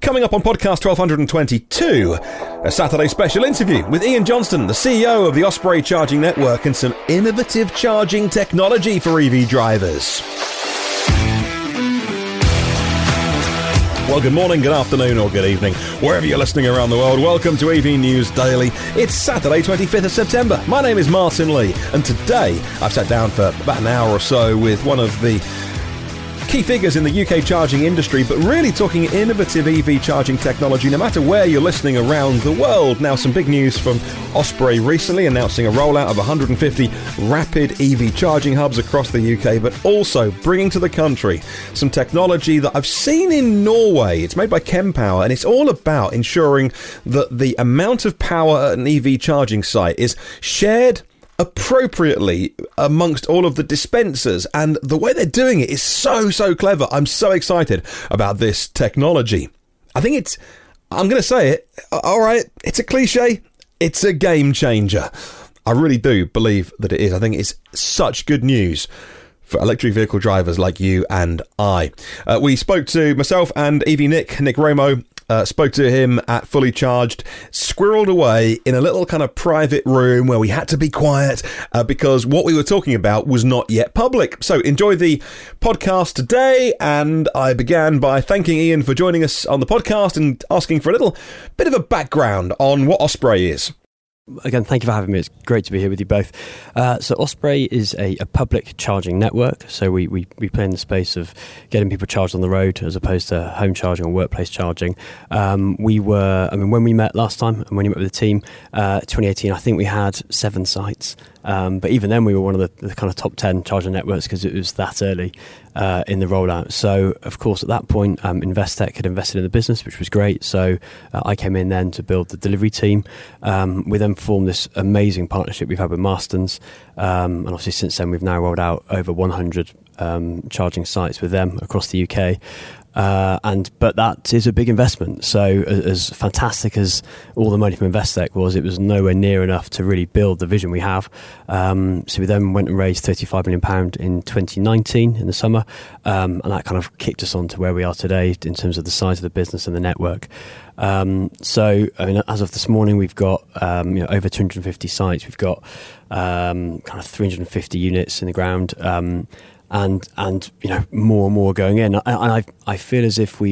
Coming up on podcast 1222, a Saturday special interview with Ian Johnston, the CEO of the Osprey Charging Network, and some innovative charging technology for EV drivers. Well, good morning, good afternoon, or good evening, wherever you're listening around the world. Welcome to AV News Daily. It's Saturday, 25th of September. My name is Martin Lee, and today I've sat down for about an hour or so with one of the key figures in the UK charging industry, but really talking innovative EV charging technology no matter where you're listening around the world. Now, some big news from Osprey recently announcing a rollout of 150 rapid EV charging hubs across the UK, but also bringing to the country some technology that I've seen in Norway. It's made by Kempower, and it's all about ensuring that the amount of power at an EV charging site is shared appropriately amongst all of the dispensers, and the way they're doing it is so clever. I'm so excited about this technology. I think I'm going to say it, alright, it's a cliche, it's a game changer. I really do believe that it is. I think it's such good news for electric vehicle drivers like you and I. We spoke to myself and EV Nick Romo. Spoke to him at Fully Charged, squirreled away in a little kind of private room where we had to be quiet because what we were talking about was not yet public. So enjoy the podcast today, and I began by thanking Ian for joining us on the podcast and asking for a little bit of a background on what Osprey is. Again, thank you for having me. It's great to be here with you both. So Osprey is a public charging network. So we play in the space of getting people charged on the road as opposed to home charging or workplace charging. When we met last time and when you met with the team, 2018, I think we had 7 sites. But even then, we were one of the kind of top 10 charging networks because it was that early in the rollout. So, of course, at that point, Investec had invested in the business, which was great. So I came in then to build the delivery team. We then formed this amazing partnership we've had with Marston's. And obviously, since then, we've now rolled out over 100 charging sites with them across the UK. But that is a big investment. So as fantastic as all the money from Investec was, it was nowhere near enough to really build the vision we have. So we then went and raised £35 million in 2019 in the summer. And that kind of kicked us on to where we are today in terms of the size of the business and the network. So as of this morning, we've got over 250 sites. We've got kind of 350 units in the ground. And more and more going in. And I feel as if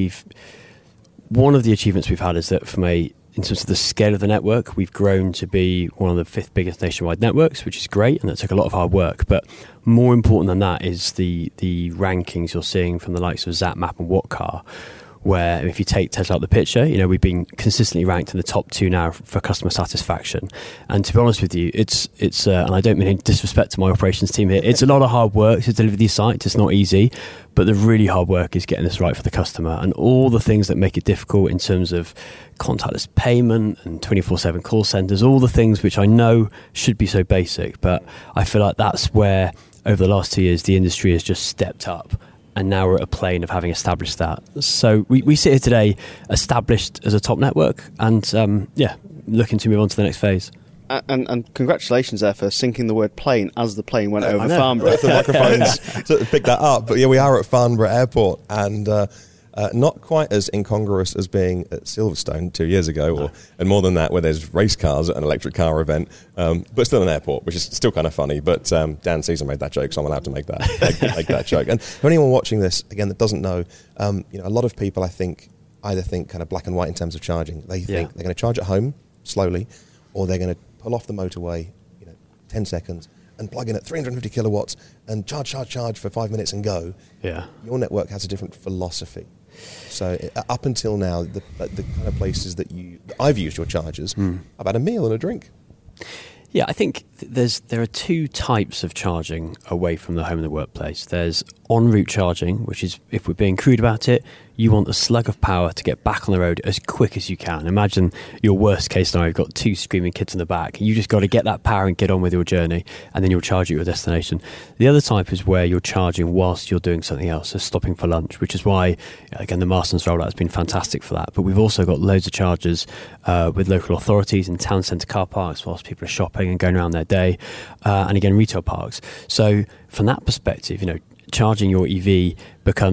one of the achievements we've had is that in terms of the scale of the network, we've grown to be one of the 5th biggest nationwide networks, which is great, and that took a lot of hard work. But more important than that is the rankings you're seeing from the likes of ZapMap and Whatcar, where if you take Tesla out the picture, we've been consistently ranked in the top 2 now for customer satisfaction. And to be honest with you, it's and I don't mean any disrespect to my operations team here, it's a lot of hard work to deliver these sites. It's not easy, but the really hard work is getting this right for the customer, and all the things that make it difficult in terms of contactless payment and 24/7 call centres, all the things which I know should be so basic, but I feel like that's where over the last 2 years the industry has just stepped up. And now we're at a plane of having established that. So we sit here today established as a top network and, looking to move on to the next phase. And congratulations there for syncing the word plane as the plane went over Farnborough. The microphones sort of picked that up. But yeah, we are at Farnborough Airport, and not quite as incongruous as being at Silverstone 2 years ago, and more than that, where there's race cars at an electric car event, but still an airport, which is still kind of funny. But Dan Caesar made that joke, so I'm allowed to make that joke. And for anyone watching this, again, that doesn't know, a lot of people, I think, either think kind of black and white in terms of charging. They think they're going to charge at home slowly, or they're going to pull off the motorway, 10 seconds, and plug in at 350 kilowatts and charge for 5 minutes and go. Yeah. Your network has a different philosophy. So up until now, the kind of places that I've used your chargers, I've had a meal and a drink. Yeah, I think there are 2 types of charging away from the home and the workplace. There's en route charging, which is, if we're being crude about it, you want a slug of power to get back on the road as quick as you can. Imagine your worst case scenario, you've got 2 screaming kids in the back. You just got to get that power and get on with your journey, and then you'll charge at your destination. The other type is where you're charging whilst you're doing something else, so stopping for lunch, which is why, again, the Marston's rollout has been fantastic for that. But we've also got loads of chargers with local authorities in town centre car parks whilst people are shopping and going around their day, and again, retail parks. So from that perspective, charging your EV becomes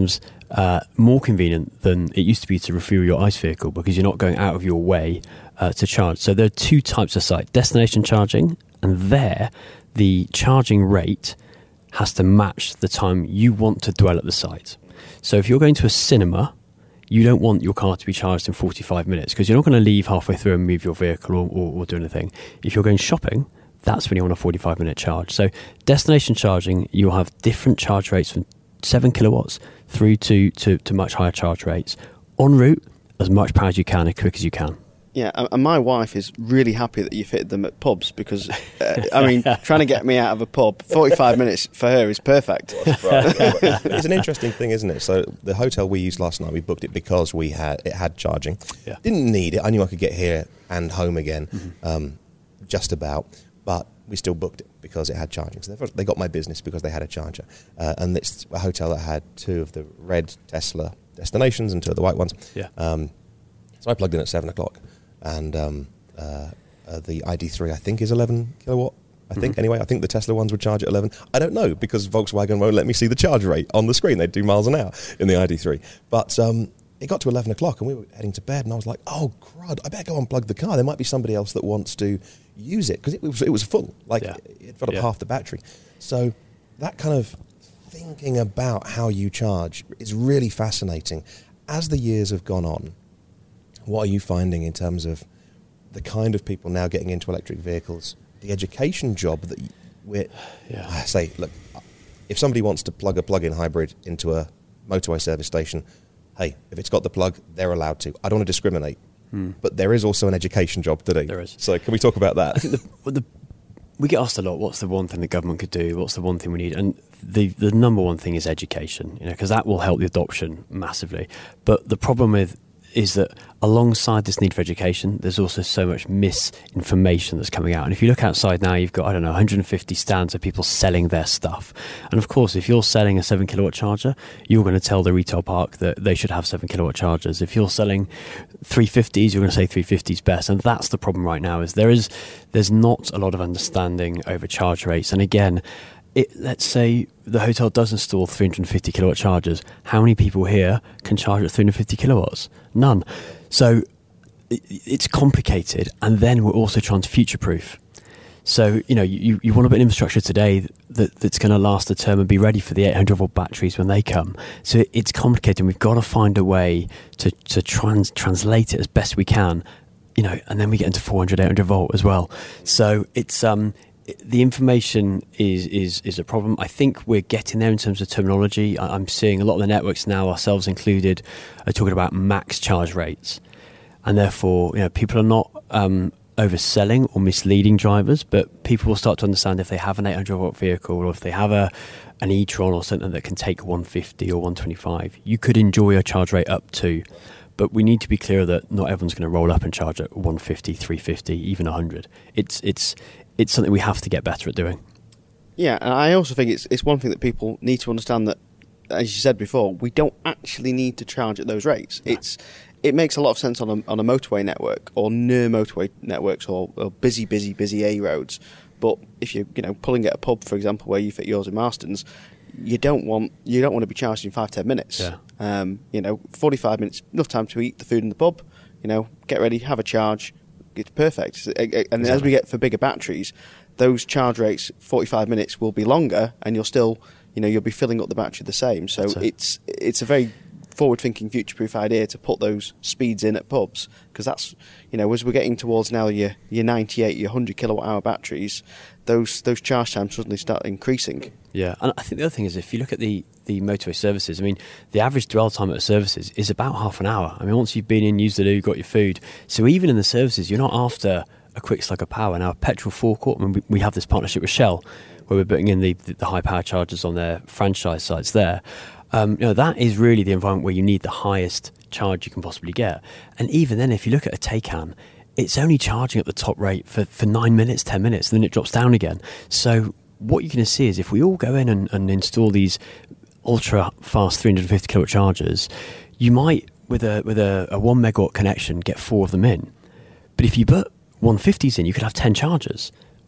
more convenient than it used to be to refuel your ICE vehicle, because you're not going out of your way to charge. So there are two types of site: destination charging, and there the charging rate has to match the time you want to dwell at the site. So if you're going to a cinema, you don't want your car to be charged in 45 minutes, because you're not going to leave halfway through and move your vehicle or do anything. If you're going shopping, that's when you want a 45-minute charge. So destination charging, you'll have different charge rates from 7 kilowatts through to much higher charge rates. En route, as much power as you can, as quick as you can. Yeah, and my wife is really happy that you fitted them at pubs, because, trying to get me out of a pub, 45 minutes for her is perfect. It's an interesting thing, isn't it? So the hotel we used last night, we booked it because it had charging. Yeah. Didn't need it. I knew I could get here and home again, just about. But we still booked it because it had charging. So they got my business because they had a charger. And it's a hotel that had 2 of the red Tesla destinations and 2 of the white ones. Yeah. So I plugged in at 7 o'clock. And the ID3, I think, is 11 kilowatt. I think, anyway. I think the Tesla ones would charge at 11. I don't know, because Volkswagen won't let me see the charge rate on the screen. They do miles an hour in the ID3. But it got to 11 o'clock, and we were heading to bed, and I was like, oh, crud, I better go unplug the car. There might be somebody else that wants to use it, because it was full. It filled up half the battery. So that kind of thinking about how you charge is really fascinating. As the years have gone on, what are you finding in terms of the kind of people now getting into electric vehicles, the education job that I say, look, if somebody wants to plug a plug-in hybrid into a motorway service station, hey, if it's got the plug, they're allowed to. I don't want to discriminate, but there is also an education job to do. There is. So can we talk about that? I think we get asked a lot, what's the one thing the government could do? What's the one thing we need? And the number one thing is education, because that will help the adoption massively. But the problem is that alongside this need for education, there's also so much misinformation that's coming out. And if you look outside now, you've got, 150 stands of people selling their stuff. And of course, if you're selling a 7 kilowatt charger, you're going to tell the retail park that they should have 7 kilowatt chargers. If you're selling 350s, you're going to say 350s best. And that's the problem right now, is there's not a lot of understanding over charge rates. And again, let's say the hotel does install 350 kilowatt chargers. How many people here can charge at 350 kilowatts? None. So it's complicated, and then we're also trying to future-proof. So, you want to put an infrastructure today that's going to last a term and be ready for the 800-volt batteries when they come. So it's complicated, and we've got to find a way to translate it as best we can, and then we get into 400, 800-volt as well. So it's... the information is a problem. I think we're getting there in terms of terminology. I'm seeing a lot of the networks now, ourselves included, are talking about max charge rates. And therefore, people are not overselling or misleading drivers, but people will start to understand if they have an 800-volt vehicle, or if they have an e-tron or something that can take 150 or 125, you could enjoy a charge rate up to. But we need to be clear that not everyone's going to roll up and charge at 150, 350, even 100. It's something we have to get better at doing. Yeah, and I also think it's one thing that people need to understand, that, as you said before, we don't actually need to charge at those rates. No. It makes a lot of sense on a motorway network, or near motorway networks, or busy A roads. But if you're pulling at a pub, for example, where you fit yours in Marston's, you don't want to be charged in 5-10 minutes. Yeah. 45 minutes, enough time to eat the food in the pub. Get ready, have a charge. It's perfect. And exactly. As we get for bigger batteries, those charge rates, 45 minutes, will be longer, and you'll still, you'll be filling up the battery the same. So it's a very forward-thinking, future-proof idea to put those speeds in at pubs, because that's, as we're getting towards now your 98, your 100 kilowatt-hour batteries, those charge times suddenly start increasing. Yeah, and I think the other thing is, if you look at the motorway services, the average dwell time at the services is about half an hour. Once you've been in, used the loo, got your food. So even in the services, you're not after a quick slug of power. Now, petrol forecourt, we have this partnership with Shell, where we're putting in the high power chargers on their franchise sites there. That is really the environment where you need the highest charge you can possibly get. And even then, if you look at a Taycan, it's only charging at the top rate for 9 minutes, 10 minutes, and then it drops down again. So what you're going to see is, if we all go in and install these ultra fast 350 kilowatt chargers, you might, with a 1 megawatt connection, get 4 of them in. But if you put 150s in, you could have 10 chargers.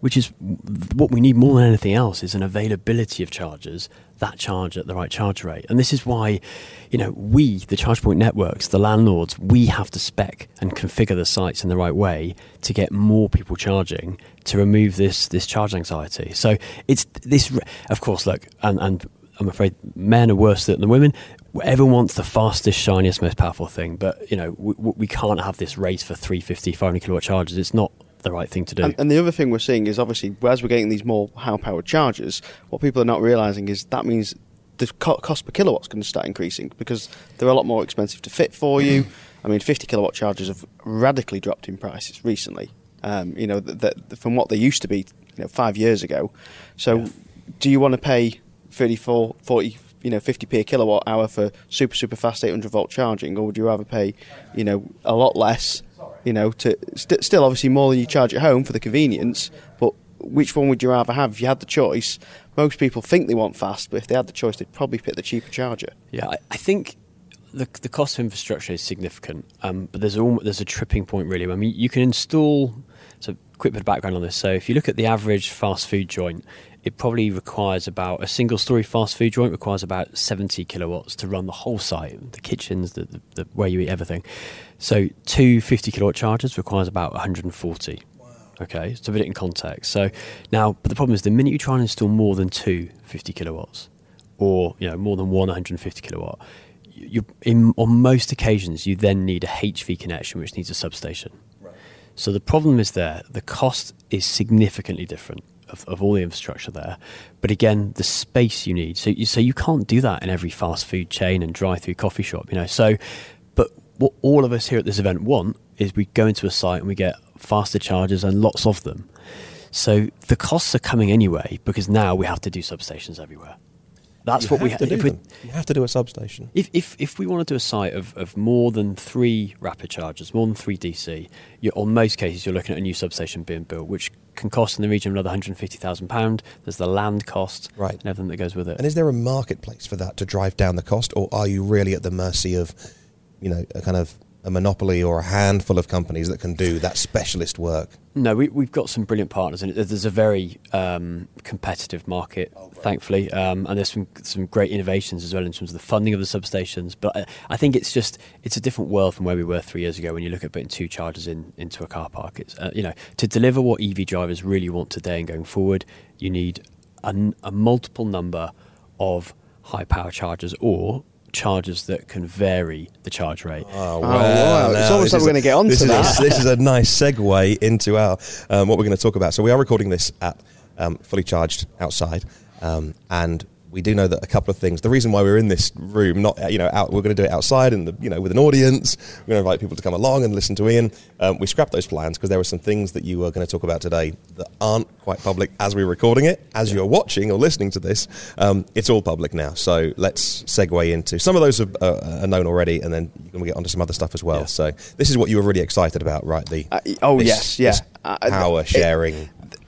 which is what we need more than anything else, is an availability of chargers that charge at the right charge rate. And this is why, we, the charge point networks, the landlords, we have to spec and configure the sites in the right way to get more people charging, to remove this charge anxiety. So it's this, of course, look, and I'm afraid men are worse than women. Everyone wants the fastest, shiniest, most powerful thing, but we can't have this race for 350, 500 kilowatt chargers. It's not the right thing to do. And the other thing we're seeing is, obviously, as we're getting these more high-powered chargers, what people are not realising is that means the cost per kilowatt's going to start increasing, because they're a lot more expensive to fit for you. I mean, 50 kilowatt chargers have radically dropped in prices recently, from what they used to be 5 years ago. So do you want to pay 34, 40, 50p a kilowatt hour for super fast 800 volt charging, or would you rather pay, a lot less, to still obviously more than you charge at home for the convenience, but which one would you rather have if you had the choice? Most people think they want fast, but if they had the choice, they'd probably pick the cheaper charger. Yeah, I think the cost of infrastructure is significant, but there's a tripping point, really. I mean, you can install, so quick bit of background on this. So if you look at the average fast food joint, it probably requires about, a single-story fast food joint requires about 70 kilowatts to run the whole site, the kitchens, the where you eat everything. So 2 50-kilowatt chargers requires about 140. Wow. Okay, so to put it in context. So now, but the problem is, the minute you try and install more than 2 50 kilowatts, or more than one 150 kilowatt, on most occasions you then need a HV connection, which needs a substation. Right. So the problem is there. The cost is significantly different of all the infrastructure there, but again, the space you need. So you can't do that in every fast food chain and drive-through coffee shop. So, but what all of us here at this event want is we go into a site and we get faster chargers and lots of them. So the costs are coming anyway, because now we have to do substations everywhere. That's what we have to do. You have to do a substation. If we want to do a site of more than 3 rapid chargers, more than 3 DC, on most cases you're looking at a new substation being built, which can cost in the region of another £150,000. There's the land cost, right, and everything that goes with it. And is there a marketplace for that to drive down the cost, or are you really at the mercy of, a kind of a monopoly or a handful of companies that can do that specialist work? No, we've got some brilliant partners, and there's a very competitive market, thankfully, and there's some great innovations as well in terms of the funding of the substations. But I think it's a different world from where we were 3 years ago when you look at putting 2 chargers into a car park. It's to deliver what EV drivers really want today and going forward, you need a multiple number of high power chargers, or chargers that can vary the charge rate. Oh, wow. It's almost like we're going to get on to that. This is a nice segue into our what we're going to talk about. So we are recording this at Fully Charged outside, and we do know that a couple of things. The reason why we're in this room, not out, we're going to do it outside and with an audience. We're going to invite people to come along and listen to Ian. We scrapped those plans because there were some things that you were going to talk about today that aren't quite public as we're recording it. As you're watching or listening to this, it's all public now. So let's segue into some of those are known already, and then you're going to get onto some other stuff as well. Yeah. So this is what you were really excited about, right? This power sharing.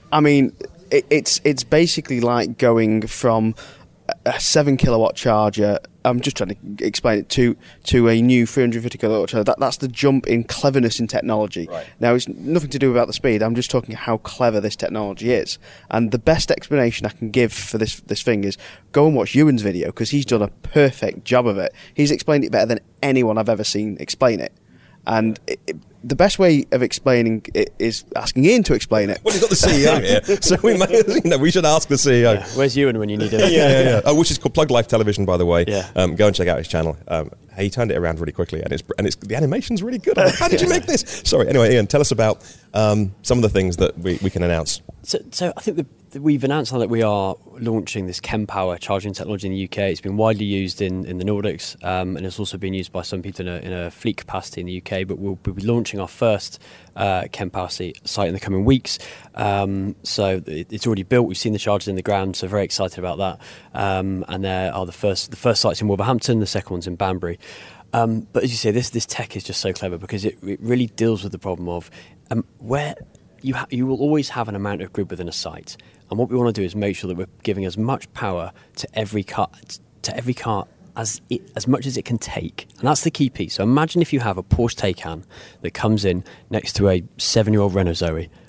It's basically like going from a 7 kilowatt charger. I'm just trying to explain it to a new 350 kilowatt charger. That's the jump in cleverness in technology. Right. Now, it's nothing to do about the speed. I'm just talking how clever this technology is. And the best explanation I can give for this thing is go and watch Ewan's video, because he's done a perfect job of it. He's explained it better than anyone I've ever seen explain it. And the best way of explaining it is asking Ian to explain it. Well, he's got the CEO here, so we should ask the CEO. Yeah. Where's Ewan when you need him? Yeah. Which is called Plug Life Television, by the way. Yeah. Go and check out his channel. He turned it around really quickly, and the animation's really good. How did you make this? Sorry. Anyway, Ian, tell us about some of the things that we can announce. So I think we've announced now that we are launching this Kempower charging technology in the UK. It's been widely used in the Nordics, and it's also been used by some people in a fleet capacity in the UK. But we'll be launching our first Kempower site in the coming weeks. So it's already built. We've seen the chargers in the ground, so very excited about that. And there are the first site's in Wolverhampton, the second one's in Banbury. But as you say, this tech is just so clever, because it really deals with the problem of where you will always have an amount of grid within a site, and what we want to do is make sure that we're giving as much power to every car as much as it can take, and that's the key piece. So imagine if you have a Porsche Taycan that comes in next to a 7-year-old Renault Zoe,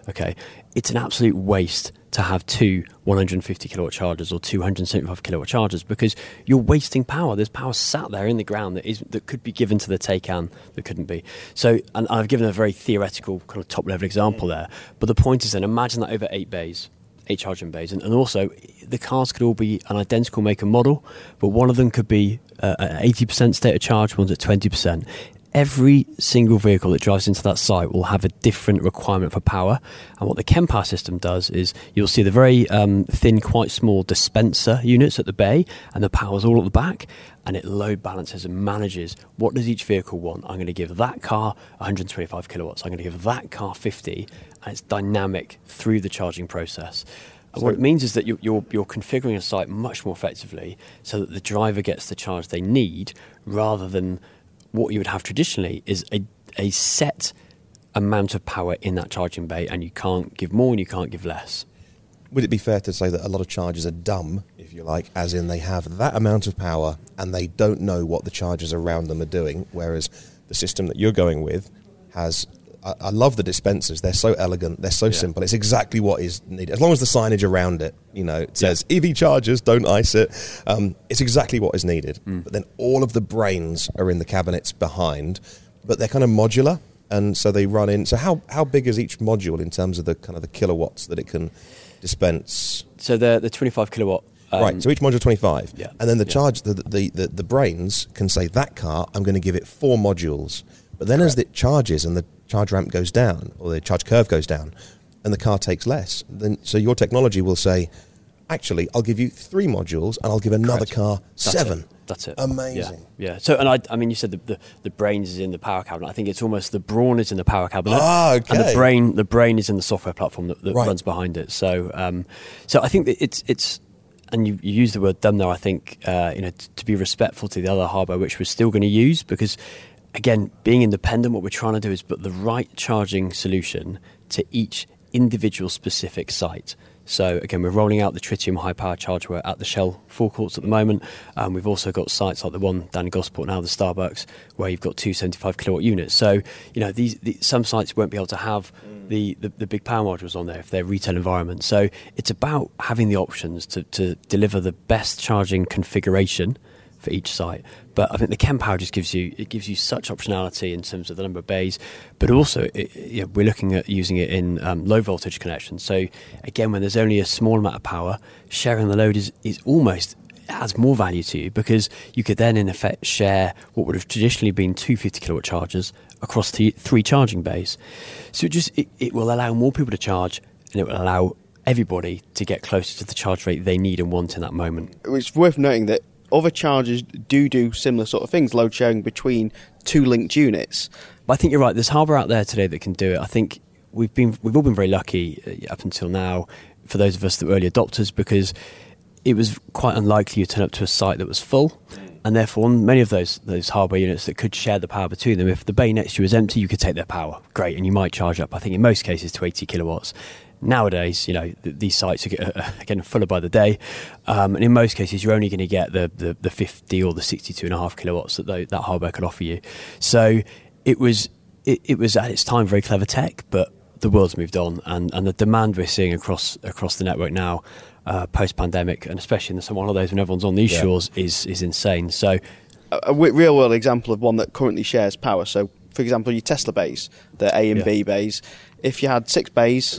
Okay, it's an absolute waste to have two 150 kilowatt chargers or 275 kilowatt chargers, because you're wasting power. There's power sat there in the ground that could be given to the Taycan that couldn't be. So, and I've given a very theoretical kind of top level example there, but the point is then imagine that over 8 charging bays, and also the cars could all be an identical make and model, but one of them could be at 80% state of charge, one's at 20%. Every single vehicle that drives into that site will have a different requirement for power. And what the Kempower system does is you'll see the very thin, quite small dispenser units at the bay, and the power's all at the back, and it load balances and manages what does each vehicle want. I'm going to give that car 125 kilowatts. I'm going to give that car 50, and it's dynamic through the charging process. And what it means is that you're configuring a site much more effectively so that the driver gets the charge they need, rather than what you would have traditionally is a set amount of power in that charging bay, and you can't give more and you can't give less. Would it be fair to say that a lot of chargers are dumb, if you like, as in they have that amount of power and they don't know what the chargers around them are doing, whereas the system that you're going with has... I love the dispensers. They're so elegant. They're so simple. It's exactly what is needed. As long as the signage around it, it says EV chargers, don't ice it. It's exactly what is needed. But then all of the brains are in the cabinets behind, but they're kind of modular, and so they run in. So how big is each module in terms of the kind of the kilowatts that it can dispense? So the 25 kilowatt. Right, so each module 25. Yeah. And then the brains can say, that car, I'm going to give it 4 modules. But then as it charges and the charge ramp goes down, or the charge curve goes down, and the car takes less, so your technology will say, actually, I'll give you 3 modules, and I'll give another car 7. That's it. Amazing. Yeah. So, and I mean, you said the brains is in the power cabinet. I think it's almost the brawn is in the power cabinet. Okay. And the brain is in the software platform that runs behind it. So, so I think that it's. And you use the word dumb there, I think, to be respectful to the other hardware, which we're still going to use, because, again, being independent, what we're trying to do is put the right charging solution to each individual specific site. So, again, we're rolling out the Tritium high-power charger at the Shell forecourts at the moment. We've also got sites like the one down in Gosport now, the Starbucks, where you've got 2 75-kilowatt units. So, some sites won't be able to have the big power modules on there if they're retail environments. So it's about having the options to deliver the best charging configuration for each site. But I think the Kempower just gives you such optionality in terms of the number of bays, but also we're looking at using it in low voltage connections. So again, when there's only a small amount of power, sharing the load is almost adds more value to you, because you could then in effect share what would have traditionally been 250 kilowatt chargers across 3 charging bays. So it will allow more people to charge, and it will allow everybody to get closer to the charge rate they need and want in that moment. It's worth noting that other chargers do similar sort of things, load sharing between 2 linked units. But I think you're right. There's hardware out there today that can do it. I think we've all been very lucky up until now, for those of us that were early adopters, because it was quite unlikely you turn up to a site that was full, and therefore on many of those hardware units that could share the power between them, if the bay next to you was empty, you could take their power. Great, and you might charge up, I think in most cases, to 80 kilowatts. Nowadays, these sites are getting fuller by the day, and in most cases you're only going to get the 50 or the 62.5 kilowatts that hardware could offer you. So it was at its time very clever tech, but the world's moved on, and the demand we're seeing across the network now, post-pandemic, and especially in the summer holidays when everyone's on these shores, is insane. So a real-world example of one that currently shares power. So, for example, your Tesla bays, the A and B bays, if you had 6 bays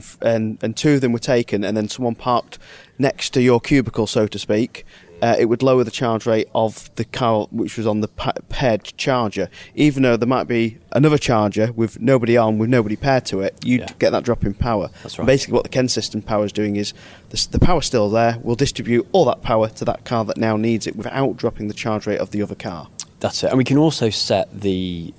and 2 of them were taken, and then someone parked next to your cubicle, so to speak, it would lower the charge rate of the car which was on the paired charger. Even though there might be another charger with nobody on, with nobody paired to it, you'd get that drop in power. That's right. Basically what the Ken system power is doing is the power's still there, we'll distribute all that power to that car that now needs it without dropping the charge rate of the other car. That's it. And we can also set the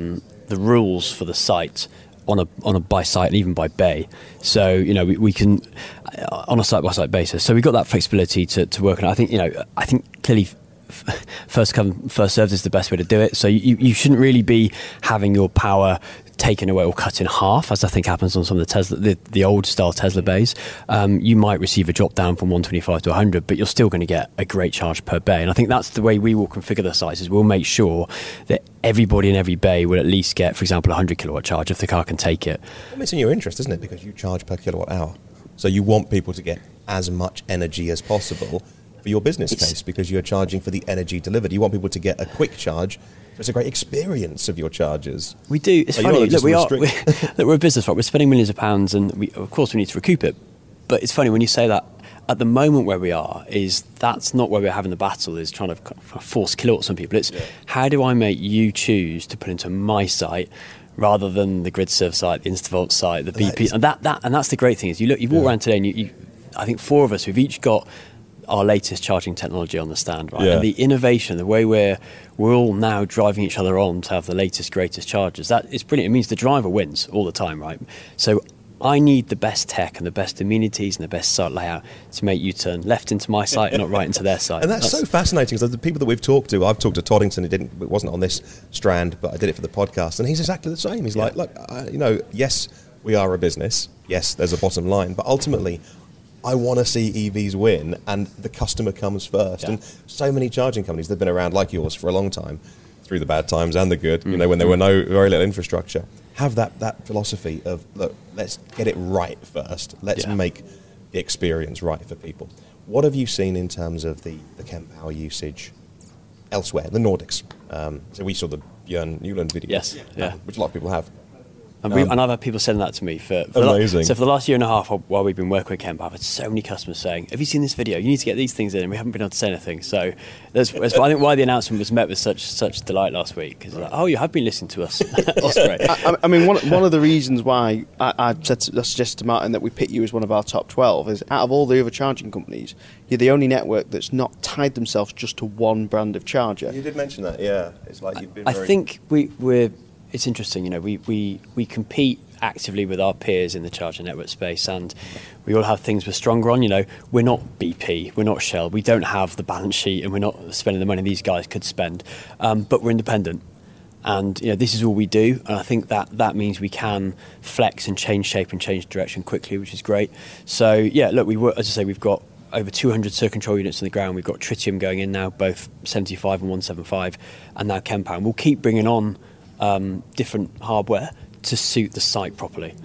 rules for the site on a by site and even by bay. So we can on a site by site basis. So we've got that flexibility to work on it. I think clearly first come first served is the best way to do it. So you shouldn't really be having your power taken away or cut in half, as I think happens on some of the old style Tesla bays, you might receive a drop down from 125 to 100, but you're still going to get a great charge per bay. And I think that's the way we will configure the sites, is we'll make sure that everybody in every bay will at least get, for example, a 100 kilowatt charge if the car can take it. I mean, it's in your interest, isn't it? Because you charge per kilowatt hour. So you want people to get as much energy as possible for your business case, because you're charging for the energy delivered. You want people to get a quick charge. So it's a great experience of your chargers. We do. It's funny. Look, we're a business, right? We're spending millions of pounds, and of course we need to recoup it. But it's funny when you say that. At the moment where we are, that's not where we're having the battle, is trying to force kilowatts on people. It's how do I make you choose to put into my site rather than the GridServe site, the InstaVolt site, the BP, and that's the great thing is you walk around today, and I think four of us, we've each got our latest charging technology on the stand, right? And the innovation, the way we're all now driving each other on to have the latest, greatest chargers, that is brilliant. It means the driver wins all the time, right? So I need the best tech and the best amenities and the best site layout to make you turn left into my site and not right into their site. And that's so fascinating, because the people that we've talked to, I've talked to Toddington, it wasn't on this strand, but I did it for the podcast, and he's exactly the same. He's like, look, yes, we are a business. Yes, there's a bottom line, but ultimately, I want to see EVs win, and the customer comes first. And so many charging companies, they've been around like yours for a long time, through the bad times and the good, when there were very little infrastructure, have that philosophy of, look, let's get it right first. Let's make the experience right for people. What have you seen in terms of the Kempower usage elsewhere, the Nordics? So we saw the Björn Newland video, which a lot of people have. And I've had people sending that to me for the last year and a half while we've been working with Kemp. I've had so many customers saying, have you seen this video? You need to get these things in, and we haven't been able to say anything. So that's I think why the announcement was met with such delight last week, because like, you have been listening to us, Osprey. I mean, one of the reasons why I suggested to Martin that we pick you as one of our top 12 is, out of all the other charging companies, you're the only network that's not tied themselves just to one brand of charger. You did mention that, yeah. It's like you've been I think we're... It's interesting, we compete actively with our peers in the charger network space, and we all have things we're stronger on. We're not BP, we're not Shell, we don't have the balance sheet, and we're not spending the money these guys could spend, but we're independent. And this is all we do, and I think that means we can flex and change shape and change direction quickly, which is great. So look, as I say, we've got over 200 circuit control units on the ground. We've got Tritium going in now, both 75 and 175, and now Kempower. And we'll keep bringing on different hardware to suit the site properly.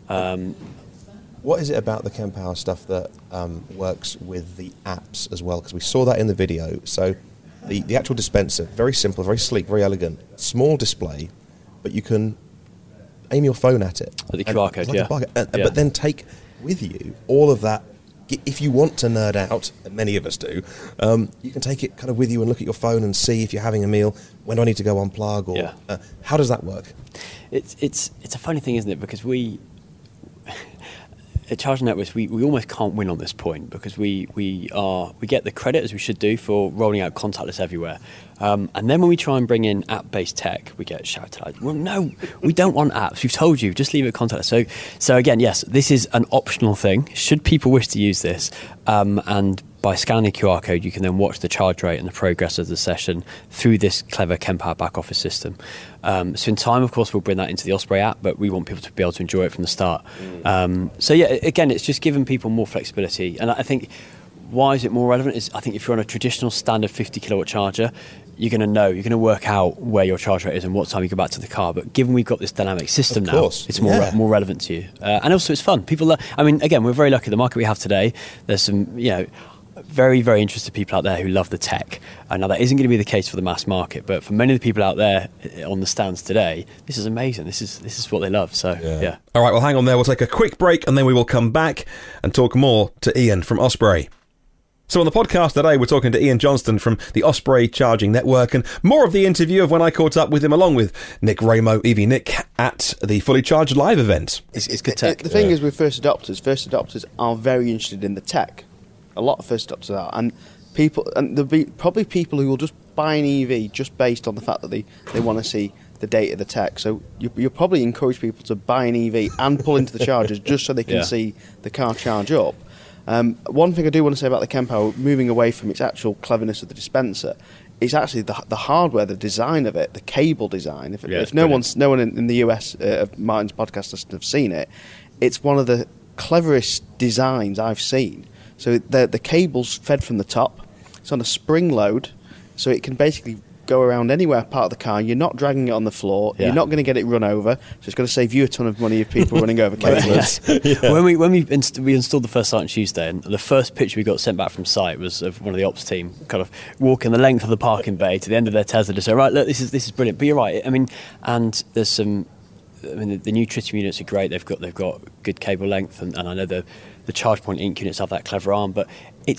What is it about the Kempower stuff that works with the apps as well? Because we saw that in the video. So the actual dispenser, very simple, very sleek, very elegant, small display, but you can aim your phone at it. At the QR code, But then take with you all of that. If you want to nerd out, and many of us do, you can take it kind of with you and look at your phone and see if you're having a meal, when do I need to go unplug, or how does that work? It's a funny thing, isn't it? Because at Charging Networks, we almost can't win on this point, because we get the credit, as we should do, for rolling out contactless everywhere. And then when we try and bring in app-based tech, we get shouted at. Well, no, we don't want apps. We've told you, just leave it contactless. So again, yes, this is an optional thing. Should people wish to use this, and by scanning the QR code, you can then watch the charge rate and the progress of the session through this clever Kempower back office system. So in time, of course, we'll bring that into the Osprey app, but we want people to be able to enjoy it from the start. Again, it's just giving people more flexibility. And I think, why is it more relevant? I think if you're on a traditional standard 50 kilowatt charger, you're going to work out where your charge rate is and what time you go back to the car. But given we've got this dynamic system now, it's more relevant to you. And also, it's fun. People, again, we're very lucky. The market we have today, there's some, very, very interested people out there who love the tech. Now, that isn't going to be the case for the mass market, but for many of the people out there on the stands today, this is amazing. This is what they love. So, yeah. All right, well, hang on there. We'll take a quick break, and then we will come back and talk more to Ian from Osprey. So on the podcast today, we're talking to Ian Johnston from the Osprey Charging Network, and more of the interview of when I caught up with him, along with Nick Ramo, EV Nick, at the Fully Charged Live event. It's good tech. The thing is with first adopters are very interested in the tech. A lot of first adopters are, and there'll be probably people who will just buy an EV just based on the fact that they want to see the data, the tech. So you'll probably encourage people to buy an EV and pull into the chargers just so they can see the car charge up. One thing I do want to say about the Kempower, moving away from its actual cleverness of the dispenser, it's actually the hardware, the design of it, the cable design. If no one in the US of Martin's podcast listeners have seen it, it's one of the cleverest designs I've seen. So the cable's fed from the top. It's on a spring load, so it can basically go around anywhere part of the car. You're not dragging it on the floor. Yeah. You're not going to get it run over. So it's going to save you a ton of money if people running over cables. When we installed the first site on Tuesday, and the first picture we got sent back from site was of one of the ops team kind of walking the length of the parking bay to the end of their Tesla to say, right, look, this is brilliant. But you're right. I mean, and there's some. I mean, the new Tritium units are great. They've got good cable length, and I know the ChargePoint Inc units have that clever arm, but it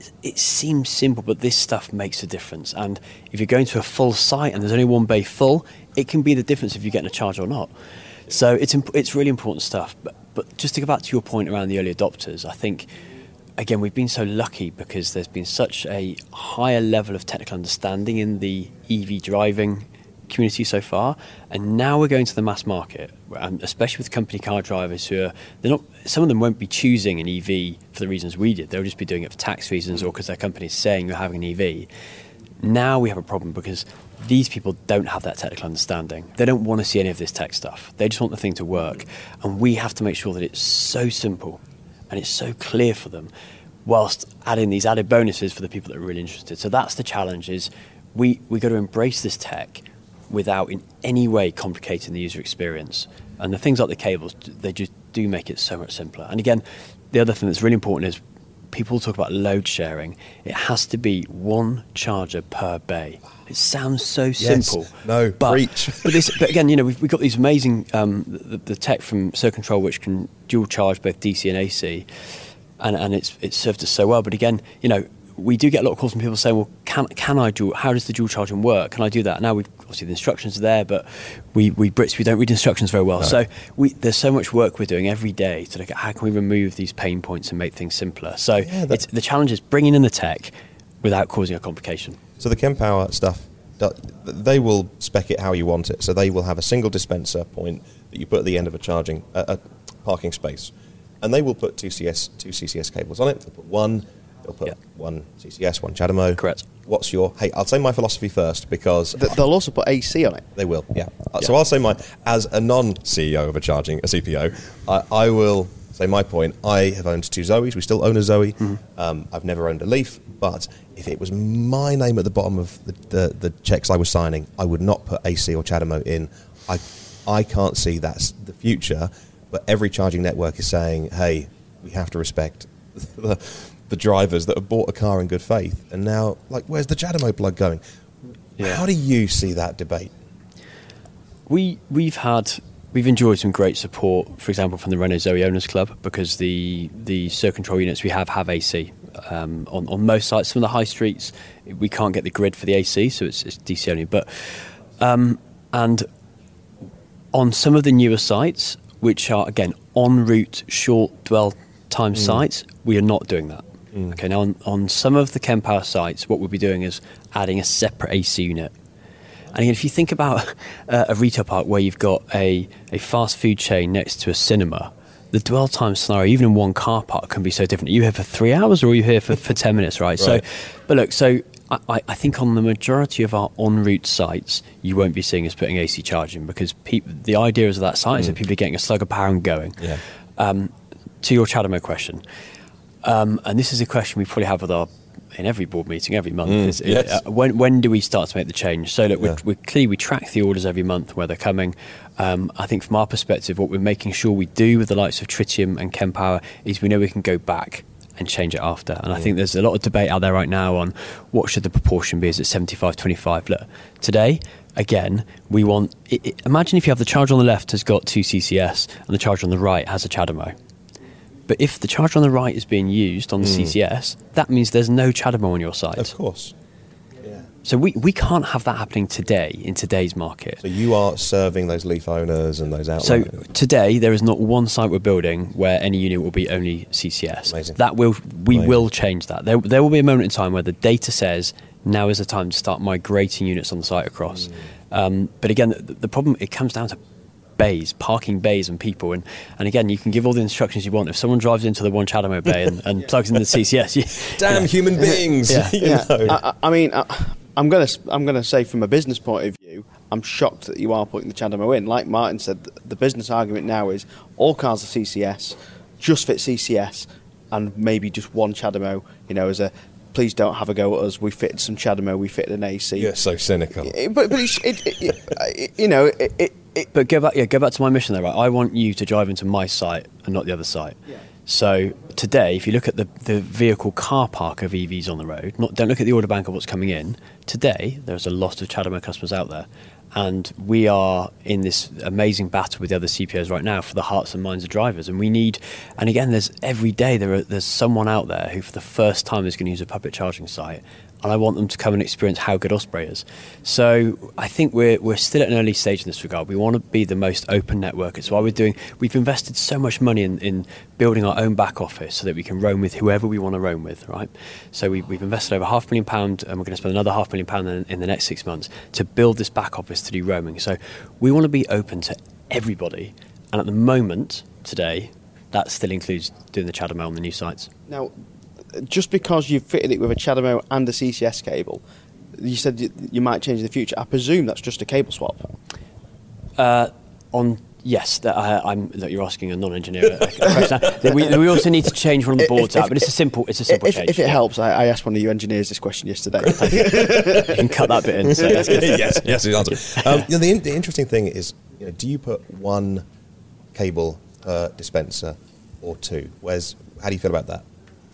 seems simple, but this stuff makes a difference. And if you're going to a full site and there's only one bay full, it can be the difference if you're getting a charge or not. So it's really important stuff. But just to go back to your point around the early adopters, I think, again, we've been so lucky because there's been such a higher level of technical understanding in the EV driving community so far, and now we're going to the mass market, especially with company car drivers some of them won't be choosing an EV for the reasons we did. They'll just be doing it for tax reasons or because their company's saying you're having an EV. Now we have a problem because these people don't have that technical understanding. They don't want to see any of this tech stuff. They just want the thing to work, and we have to make sure that it's so simple and it's so clear for them, whilst adding these added bonuses for the people that are really interested. So that's the challenge: is we got to embrace this tech without in any way complicating the user experience. And the things like the cables, they just do make it so much simpler. And again, the other thing that's really important is people talk about load sharing. It has to be one charger per bay. It sounds so simple. Preach. But again, we've got these amazing, the tech from Circuit Control, which can dual charge both DC and AC. And it's served us so well. But again, we do get a lot of calls from people saying, well, can I dual? How does the dual charging work? Can I do that? Now, obviously the instructions are there, but we Brits, we don't read instructions very well. No. So there's so much work we're doing every day to look at how can we remove these pain points and make things simpler. So the challenge is bringing in the tech without causing a complication. So the Kempower stuff, they will spec it how you want it. So they will have a single dispenser point that you put at the end of a parking space, and they will put two CCS cables on it. They'll put one CCS, one CHAdeMO. Correct. I'll say my philosophy first, because they'll also put AC on it. They will, yeah. So I'll say as a non-CEO of a CPO, I will say my point. I have owned two Zoes. We still own a Zoe. Mm-hmm. I've never owned a Leaf, but if it was my name at the bottom of the checks I was signing, I would not put AC or CHAdeMO in. I can't see that's the future, but every charging network is saying, hey, we have to respect the drivers that have bought a car in good faith. And now, where's the CHAdeMO plug going? Yeah. How do you see that debate? We've enjoyed some great support, for example, from the Renault Zoe Owners Club, because the Circuit Control units we have AC. On most sites, some of the high streets, we can't get the grid for the AC, so it's DC only. But and on some of the newer sites, which are, again, en route, short dwell time sites, we are not doing that. Okay, now on some of the Kempower sites, what we'll be doing is adding a separate AC unit. And again, if you think about a retail park where you've got a fast food chain next to a cinema, the dwell time scenario, even in one car park, can be so different. Are you here for 3 hours, or are you here for 10 minutes, right? So I think on the majority of our en route sites, you won't be seeing us putting AC charging, because the idea of that site is that people are getting a slug of power and going. Yeah. To your CHAdeMO question, and this is a question we probably have in every board meeting every month. When do we start to make the change? So look, we track the orders every month where they're coming. I think from our perspective, what we're making sure we do with the likes of Tritium and Kempower is we know we can go back and change it after. And I think there's a lot of debate out there right now on what should the proportion be. Is it 75-25? Look, today, again, we want... imagine if you have the charger on the left has got two CCS and the charger on the right has a CHAdeMO. But if the charger on the right is being used on the CCS, that means there's no CHAdeMO on your site. Of course. Yeah. So we can't have that happening today, in today's market. So you are serving those Leaf owners and those outlet owners. So today, there is not one site we're building where any unit will be only CCS. Amazing. We will change that. There will be a moment in time where the data says, now is the time to start migrating units on the site across. But again, the problem, it comes down to parking bays and people, and again, you can give all the instructions you want. If someone drives into the one CHAdeMO bay and plugs in the CCS, damn human beings. I mean, I'm gonna say from a business point of view, I'm shocked that you are putting the CHAdeMO in. Like Martin said, the business argument now is all cars are CCS, just fit CCS, and maybe just one CHAdeMO. As a please don't have a go at us. We fitted some CHAdeMO, we fitted an AC. You're so cynical. But But go back to my mission there, right? I want you to drive into my site and not the other site. Yeah. So today, if you look at the vehicle car park of EVs on the road, don't look at the order bank of what's coming in. Today, there's a lot of CHAdeMO customers out there. And we are in this amazing battle with the other CPOs right now for the hearts and minds of drivers. And we need, and again, every day there's someone out there who for the first time is going to use a public charging site. And I want them to come and experience how good Osprey is. So I think we're still at an early stage in this regard. We want to be the most open network. It's why we've invested so much money in building our own back office so that we can roam with whoever we want to roam with, right? So we've invested over £500,000 and we're going to spend another £500,000 in the next 6 months to build this back office to do roaming. So we want to be open to everybody. And at the moment, today, that still includes doing the CHAdeMO on the new sites. Now, just because you've fitted it with a CHAdeMO and a CCS cable, you said you might change in the future. I presume that's just a cable swap. Yes, look, you're asking a non-engineer a question. We also need to change one of the boards out, but it's a simple change. If it helps, I asked one of you engineers this question yesterday. You can cut that bit in. So that's good. yes, the answer. The interesting thing is, do you put one cable per dispenser or two? How do you feel about that?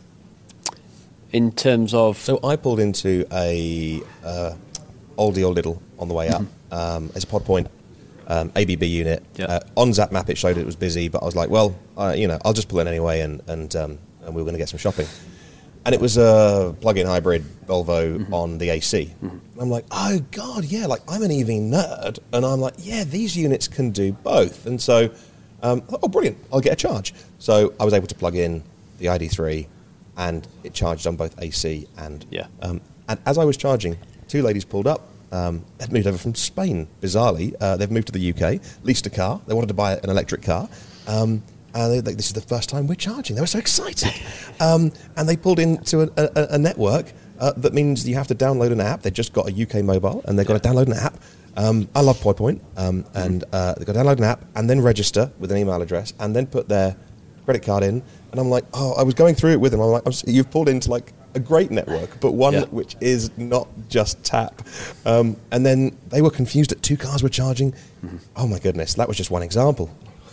In terms of... So I pulled into a oldie or little on the way up. It's a Pod Point ABB unit. Yeah. On ZapMap it showed it was busy, but I was like, well, I'll just pull in anyway, and we were going to get some shopping. And it was a plug-in hybrid Volvo on the AC. And I'm like, oh God, yeah, like I'm an EV nerd, and I'm like, yeah, these units can do both. And so, I thought, oh, brilliant, I'll get a charge. So I was able to plug in the ID3, and it charged on both AC and... Yeah. And as I was charging, two ladies pulled up. They'd moved over from Spain, bizarrely. They've moved to the UK, leased a car. They wanted to buy an electric car. And this is the first time we're charging. They were so excited. And they pulled into a network that means you have to download an app. They've just got a UK mobile, and they've got to download an app. I love Pod Point. And they've got to download an app and then register with an email address and then put their credit card in. And I'm like, I was going through it with them. I'm like, you've pulled into like a great network, but one which is not just tap. And then they were confused that two cars were charging. Oh my goodness, that was just one example.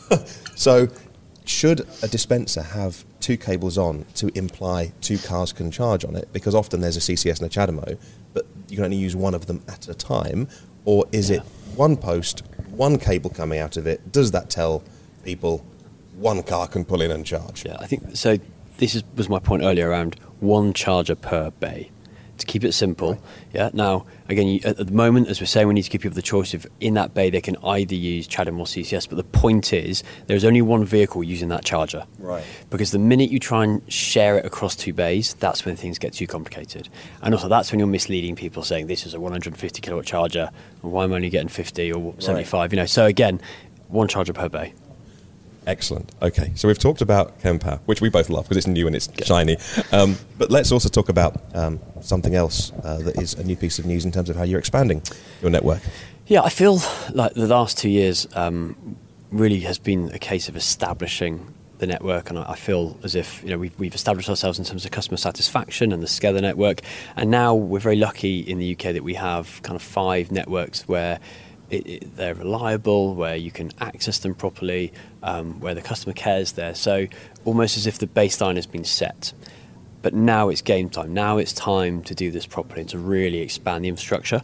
So should a dispenser have two cables on to imply two cars can charge on it? Because often there's a CCS and a CHAdeMO, but you can only use one of them at a time. Or is it one post, one cable coming out of it? Does that tell people one car can pull in and charge? Yeah, I think so. Was my point earlier around one charger per bay. To keep it simple, right. Yeah. Now, again, at the moment, as we're saying, we need to give people the choice of in that bay they can either use CHAdeMO or CCS. But the point is, there's only one vehicle using that charger. Right. Because the minute you try and share it across two bays, that's when things get too complicated. And also, that's when you're misleading people, saying this is a 150 kilowatt charger, and why am I only getting 50 or 75? Right. So again, one charger per bay. Excellent. Okay, so we've talked about Kempower, which we both love because it's new and it's shiny. But let's also talk about something else that is a new piece of news in terms of how you're expanding your network. Yeah, I feel like the last 2 years really has been a case of establishing the network, and I feel as if we've established ourselves in terms of customer satisfaction and the scale of the network, and now we're very lucky in the UK that we have kind of 5 networks where they're reliable, where you can access them properly, where the customer care is there. So almost as if the baseline has been set. But now it's game time. Now it's time to do this properly and to really expand the infrastructure.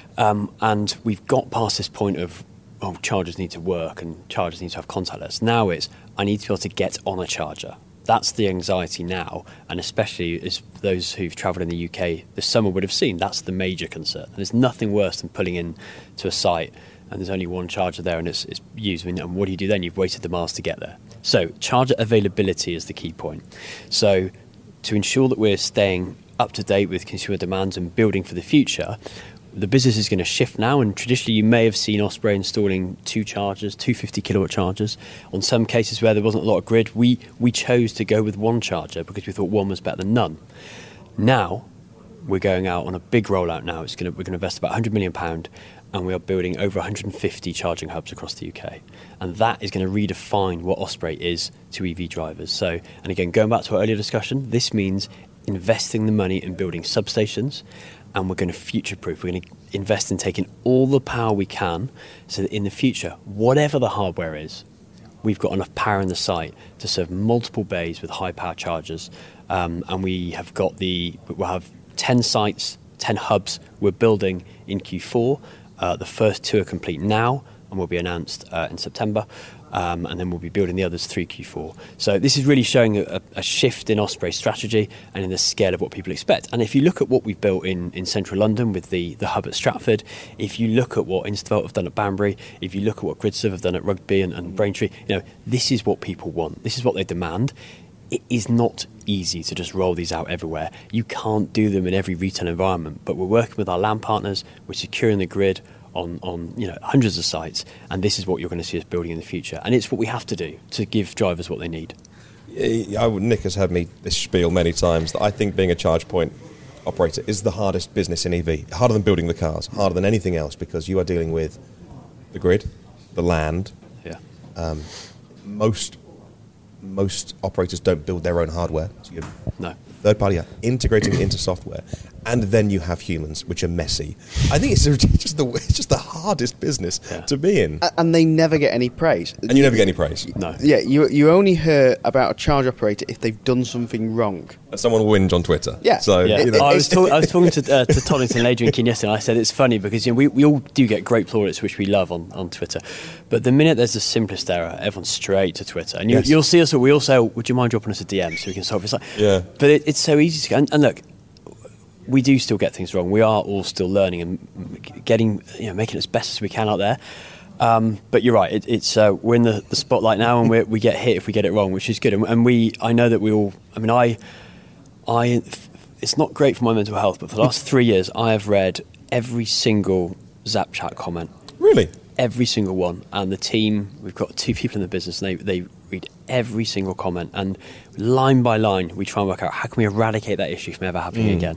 And we've got past this point of, chargers need to work and chargers need to have contactless. Now it's, I need to be able to get on a charger. That's the anxiety now, and especially as those who've travelled in the UK this summer would have seen, that's the major concern. And there's nothing worse than pulling in to a site and there's only one charger there and it's used. And what do you do then? You've waited the miles to get there. So charger availability is the key point. So to ensure that we're staying up to date with consumer demands and building for the future, the business is going to shift now, and traditionally you may have seen Osprey installing 2 chargers, 250 kilowatt chargers. On some cases where there wasn't a lot of grid, we chose to go with one charger because we thought one was better than none. Now, we're going out on a big rollout now. We're going to invest about £100 million, and we are building over 150 charging hubs across the UK. And that is going to redefine what Osprey is to EV drivers. So, and again, going back to our earlier discussion, this means investing the money in building substations, and we're going to future-proof. We're going to invest in taking all the power we can so that in the future, whatever the hardware is, we've got enough power in the site to serve multiple bays with high-power chargers. And we'll have 10 sites, 10 hubs we're building in Q4. The first 2 are complete now and will be announced in September. And then we'll be building the others through Q4. So this is really showing a shift in Osprey's strategy and in the scale of what people expect. And if you look at what we've built in central London with the hub at Stratford, if you look at what Instavolt have done at Banbury, if you look at what GridServe have done at Rugby and Braintree, this is what people want. This is what they demand. It is not easy to just roll these out everywhere. You can't do them in every retail environment, but we're working with our land partners, we're securing the grid on hundreds of sites, and this is what you're going to see us building in the future. And it's what we have to do to give drivers what they need. Nick has heard me this spiel many times that I think being a charge point operator is the hardest business in EV, harder than building the cars, harder than anything else, because you are dealing with the grid, the land. Yeah. Most operators don't build their own hardware. So you're No. third party are integrating it into software, and then you have humans, which are messy. I think it's just the hardest business to be in. And they never get any praise. And you never get any praise. No. Yeah, you only hear about a charge operator if they've done something wrong. And someone will whinge on Twitter. Yeah. So Yeah. you know. I was talking to Toddington and Adrian Keane yesterday, and I said it's funny because we all do get great plaudits, which we love on Twitter. But the minute there's the simplest error, everyone's straight to Twitter. And you'll see us, we all say, would you mind dropping us a DM so we can solve it? It's like, Yeah. But it's so easy to and look, we do still get things wrong. We are all still learning and getting, making it as best as we can out there. But you're right. It's we're in the spotlight now, and we get hit if we get it wrong, which is good. And I know that we all. I mean, it's not great for my mental health, but for the last 3 years, I have read every single Zap Chat comment. Really? Every single one. And the team, we've got 2 people in the business, and they read every single comment. And line by line, we try and work out how can we eradicate that issue from ever happening again.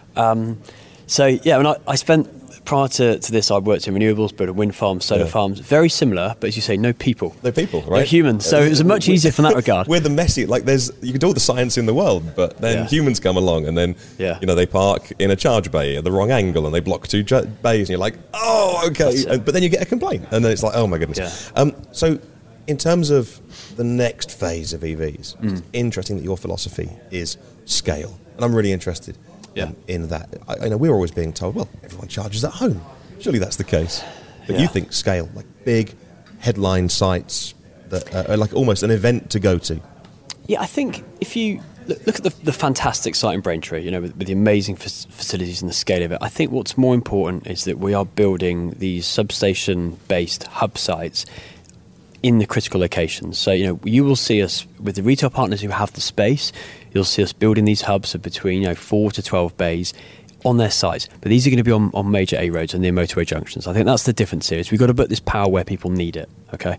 I spent, prior to this, I worked in renewables, built wind farms, solar farms, very similar, but as you say, no people. They're people, right? They're humans. So it was much easier from that regard. We're the messy, you can do all the science in the world, but then humans come along and then, they park in a charge bay at the wrong angle and they block 2 bays and you're like, oh, okay. But then you get a complaint and then it's like, oh my goodness. Yeah. So in terms of the next phase of EVs, it's interesting that your philosophy is scale. And I'm really interested in that. I know we're always being told, well, everyone charges at home. Surely that's the case. But you think scale, like big headline sites that are like almost an event to go to. Yeah, I think if you look at the fantastic site in Braintree, with the amazing facilities and the scale of it, I think what's more important is that we are building these substation-based hub sites in the critical locations. So, you will see us with the retail partners who have the space. You'll see us building these hubs of between 4 to 12 bays on their sites. But these are going to be on major A roads and near motorway junctions. I think that's the difference here. Is we've got to put this power where people need it. Okay,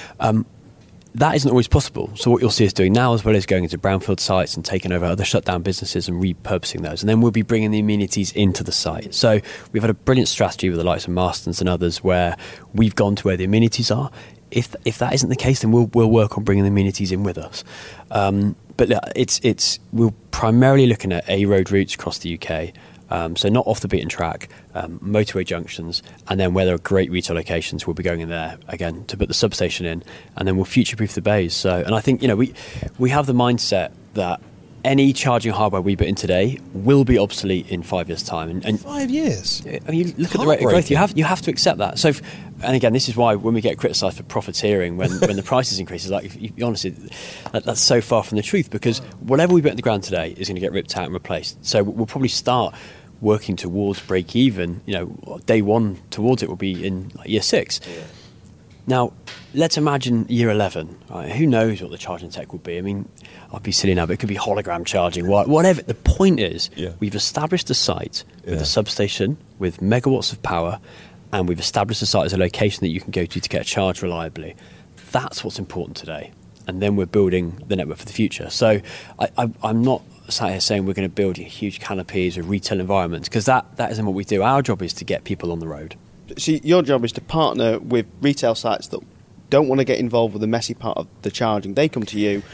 that isn't always possible. So what you'll see us doing now, as well as going into brownfield sites and taking over other shutdown businesses and repurposing those, and then we'll be bringing the amenities into the site. So we've had a brilliant strategy with the likes of Marston's and others, where we've gone to where the amenities are. If that isn't the case, then we'll work on bringing the amenities in with us. But we're primarily looking at A road routes across the UK. So not off the beaten track, motorway junctions, and then where there are great retail locations, we'll be going in there again to put the substation in, and then we'll future-proof the bays. So, and I think we have the mindset that any charging hardware we put in today will be obsolete in 5 years' time. And 5 years. I mean, you look at the rate of growth. You have to accept that. So, and again, this is why when we get criticised for profiteering when the prices increase, honestly, that's so far from the truth, because whatever we put in the ground today is going to get ripped out and replaced. So we'll probably start working towards break even. Day one towards it will be in year 6. Yeah. Now, let's imagine year 11. Right? Who knows what the charging tech will be? I mean, I'd be silly now, but it could be hologram charging, whatever. The point is, we've established a site with a substation with megawatts of power, and we've established a site as a location that you can go to get a charge reliably. That's what's important today. And then we're building the network for the future. So I'm not sat here saying we're going to build huge canopies with retail environments, because that isn't what we do. Our job is to get people on the road. See, your job is to partner with retail sites that don't want to get involved with the messy part of the charging. They come to you,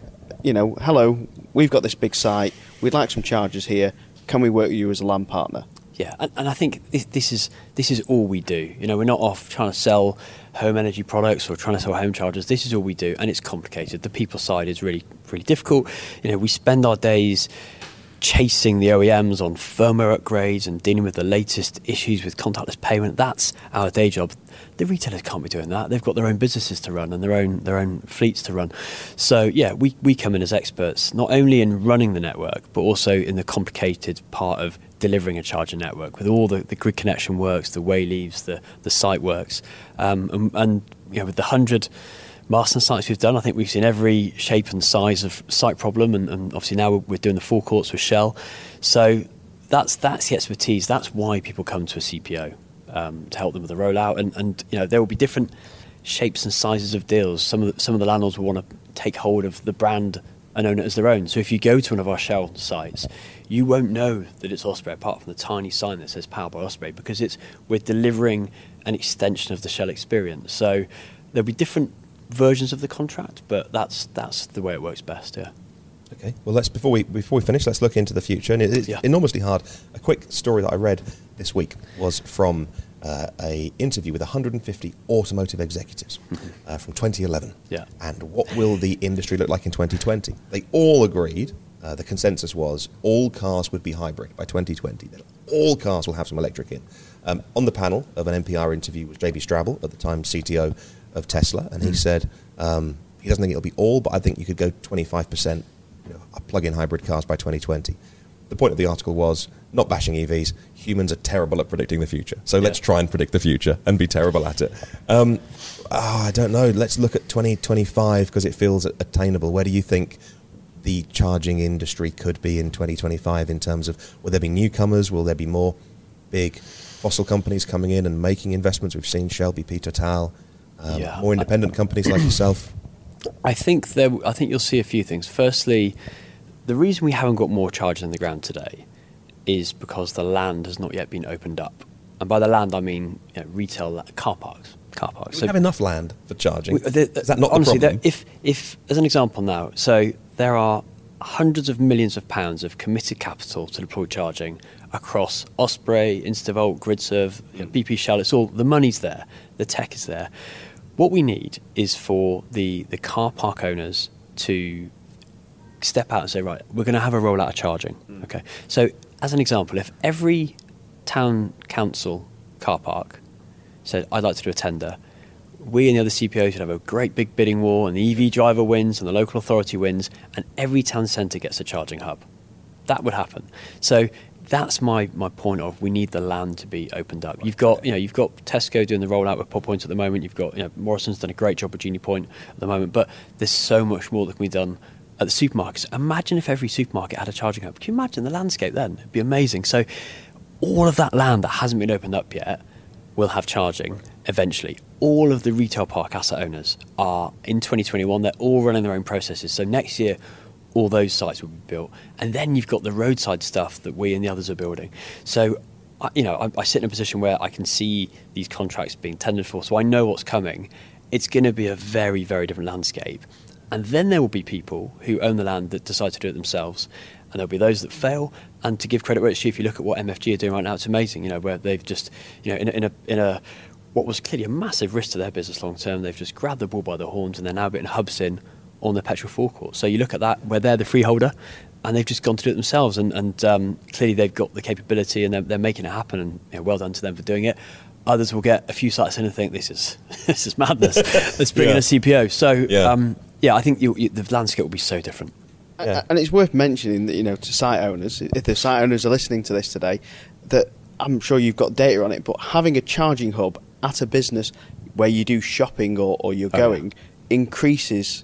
hello, we've got this big site, we'd like some chargers here, can we work with you as a land partner? Yeah, and I think this is all we do. We're not off trying to sell home energy products or trying to sell home chargers. This is all we do, and it's complicated. The people side is really, really difficult. We spend our days chasing the OEMs on firmware upgrades and dealing with the latest issues with contactless payment. That's our day job. The retailers can't be doing that. They've got their own businesses to run and their own fleets to run. So yeah, we come in as experts, not only in running the network, but also in the complicated part of delivering a charger network with all the grid connection works, the way leaves, the site works. And with the 100 Marston sites we've done, I think we've seen every shape and size of site problem, and obviously now we're doing the forecourts with Shell. So that's the expertise. That's why people come to a CPO, to help them with the rollout. And there will be different shapes and sizes of deals. Some of the landlords will want to take hold of the brand and own it as their own. So if you go to one of our Shell sites, you won't know that it's Osprey apart from the tiny sign that says Powered by Osprey, because we're delivering an extension of the Shell experience. So there'll be different versions of the contract, but that's the way it works best. Yeah. Okay. Well, before we finish, let's look into the future. And it's enormously hard. A quick story that I read this week was from a interview with 150 automotive executives from 2011. Yeah. And what will the industry look like in 2020? They all agreed. The consensus was all cars would be hybrid by 2020. All cars will have some electric in. On the panel of an NPR interview was JB Straubel, at the time CTO of Tesla, and he said he doesn't think it'll be all, but I think you could go 25% plug-in hybrid cars by 2020. The point of the article was not bashing EVs. Humans are terrible at predicting the future, so let's try and predict the future and be terrible at it. I don't know. Let's look at 2025 because it feels attainable. Where do you think the charging industry could be in 2025 in terms of, will there be newcomers? Will there be more big fossil companies coming in and making investments? We've seen Shell, BP, Total, more independent companies like yourself. I think you'll see a few things. Firstly, the reason we haven't got more chargers on the ground today is because the land has not yet been opened up. And by the land, I mean retail car parks. We have enough land for charging. Is that not honestly, the problem? If as an example now, so there are hundreds of millions of pounds of committed capital to deploy charging across Osprey, Instavolt, GridServe, BP, Shell. It's all, the money's there, the tech is there. What we need is for the car park owners to step out and say, right, we're going to have a rollout of charging. Okay. So as an example, if every town council car park said, I'd like to do a tender, we and the other CPOs should have a great big bidding war, and the EV driver wins and the local authority wins, and every town centre gets a charging hub. That would happen. So that's my point of, we need the land to be opened up. You've got Tesco doing the rollout with Pod Point at the moment. You've got Morrison's done a great job with Genie Point at the moment, but there's so much more that can be done at the supermarkets. Imagine if every supermarket had a charging hub. Can you imagine the landscape then? It'd be amazing. So all of that land that hasn't been opened up yet will have charging eventually. All of the retail park asset owners are, in 2021, they're all running their own processes. So next year, all those sites will be built. And then you've got the roadside stuff that we and the others are building. So, I sit in a position where I can see these contracts being tendered for, so I know what's coming. It's going to be a very, very different landscape. And then there will be people who own the land that decide to do it themselves. And there'll be those that fail. And to give credit where it's due, if you look at what MFG are doing right now, it's amazing, where they've just, in a what was clearly a massive risk to their business long term, they've just grabbed the bull by the horns, and they're now putting hubs in on their petrol forecourt. So you look at that, where they're the freeholder, and they've just gone to do it themselves, and clearly they've got the capability, and they're making it happen, and well done to them for doing it. Others will get a few sites in and think, this is madness. Let's bring in a CPO. So I think the landscape will be so different. Yeah. And it's worth mentioning that to site owners, if the site owners are listening to this today, that I'm sure you've got data on it, but having a charging hub at a business where you do shopping or you're going increases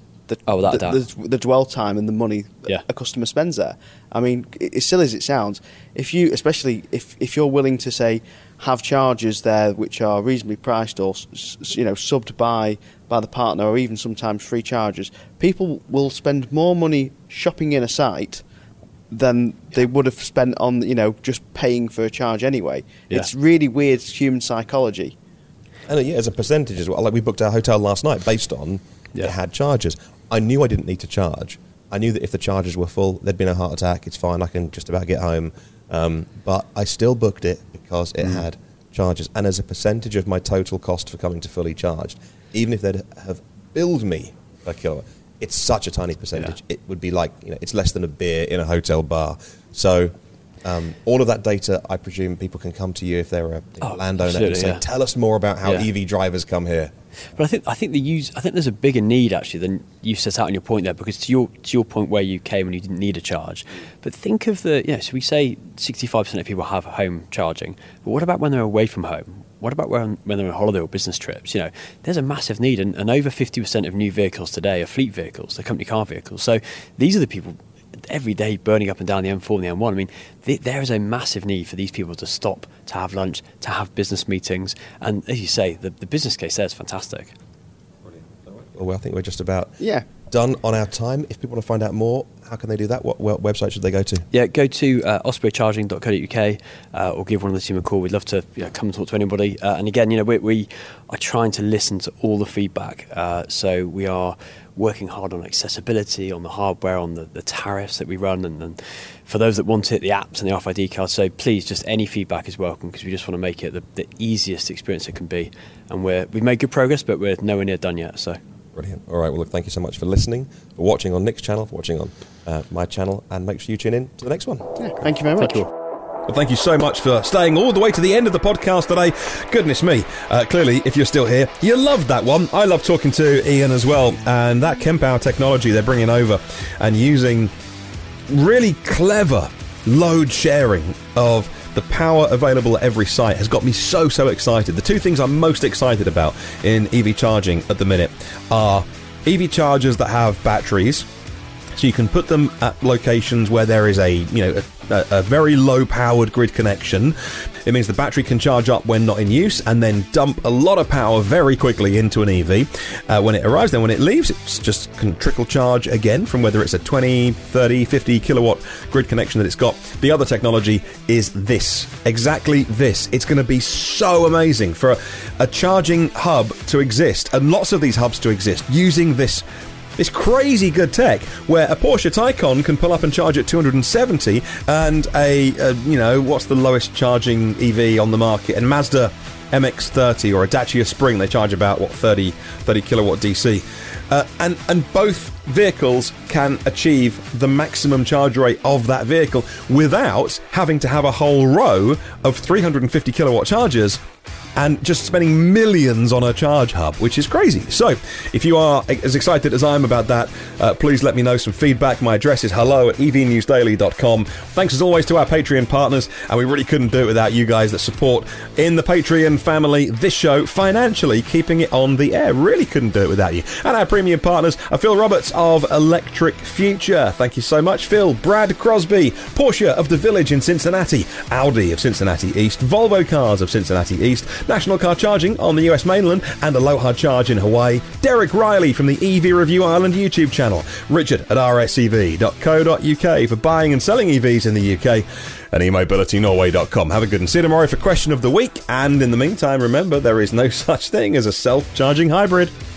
the dwell time and the money a customer spends there. I mean, as silly as it sounds, especially if you're willing to say have chargers there which are reasonably priced or subbed by the partner, or even sometimes free chargers, people will spend more money shopping in a site than they would have spent on, just paying for a charge anyway. Yeah. It's really weird human psychology. And as a percentage as well, like we booked our hotel last night based on it had chargers. I knew I didn't need to charge. I knew that if the chargers were full, there'd been a heart attack. It's fine, I can just about get home. But I still booked it because it had chargers. And as a percentage of my total cost for coming to fully charged, even if they'd have billed me per kilowatt, it's such a tiny percentage. Yeah. It would be like, it's less than a beer in a hotel bar. So all of that data, I presume people can come to you if they're a landowner and say, tell us more about how EV drivers come here. But I think there's a bigger need actually than you set out on your point there, because to your point where you came and you didn't need a charge. But think of so we say 65% of people have home charging, but what about when they're away from home? What about when they're on holiday or business trips? There's a massive need, and over 50% of new vehicles today are fleet vehicles, they're company car vehicles. So these are the people every day burning up and down the M4 and the M1. I mean, there is a massive need for these people to stop, to have lunch, to have business meetings. And as you say, the business case there is fantastic. Brilliant. Well, I think we're just about done on our time. If people want to find out more, how can they do that? What website should they go to? Yeah, go to ospreycharging.co.uk or give one of the team a call. We'd love to come and talk to anybody. And again, we are trying to listen to all the feedback. So we are working hard on accessibility, on the hardware, on the tariffs that we run, and for those that want it, the apps and the RFID cards. So please, just any feedback is welcome, because we just want to make it the easiest experience it can be. And we've made good progress, but we're nowhere near done yet. So brilliant. All right, well, look, thank you so much for listening, for watching on Nick's channel, for watching on my channel, and make sure you tune in to the next one. Thank you very much. Thank you. Well, thank you so much for staying all the way to the end of the podcast today. Goodness me. Clearly, if you're still here, you loved that one. I love talking to Ian as well. And that Kempower technology they're bringing over and using really clever load sharing of the power available at every site has got me so excited. The two things I'm most excited about in EV charging at the minute are EV chargers that have batteries. So you can put them at locations where there is a very low-powered grid connection. It means the battery can charge up when not in use and then dump a lot of power very quickly into an EV. When it arrives, then when it leaves, it's just can trickle charge again from whether it's a 20, 30, 50 kilowatt grid connection that it's got. The other technology is this. Exactly this. It's going to be so amazing for a charging hub to exist, and lots of these hubs to exist, using this crazy good tech where a Porsche Taycan can pull up and charge at 270 and what's the lowest charging EV on the market, and Mazda MX-30 or a Dacia Spring, they charge about 30 kilowatt DC, and both vehicles can achieve the maximum charge rate of that vehicle without having to have a whole row of 350 kilowatt chargers and just spending millions on a charge hub, which is crazy. So, if you are as excited as I am about that, please let me know some feedback. My address is hello@evnewsdaily.com. Thanks as always to our Patreon partners, and we really couldn't do it without you guys that support in the Patreon family this show financially, keeping it on the air. Really couldn't do it without you. And our premium partners are Phil Roberts of Electric Future. Thank you so much, Phil. Brad Crosby, Porsche of the Village in Cincinnati, Audi of Cincinnati East, Volvo Cars of Cincinnati East, National Car Charging on the US mainland, and Aloha Charge in Hawaii, Derek Riley from the EV Review Ireland YouTube channel, Richard at rsev.co.uk for buying and selling EVs in the UK, and eMobilityNorway.com. Have a good and see you tomorrow for Question of the Week, and in the meantime, remember, there is no such thing as a self-charging hybrid.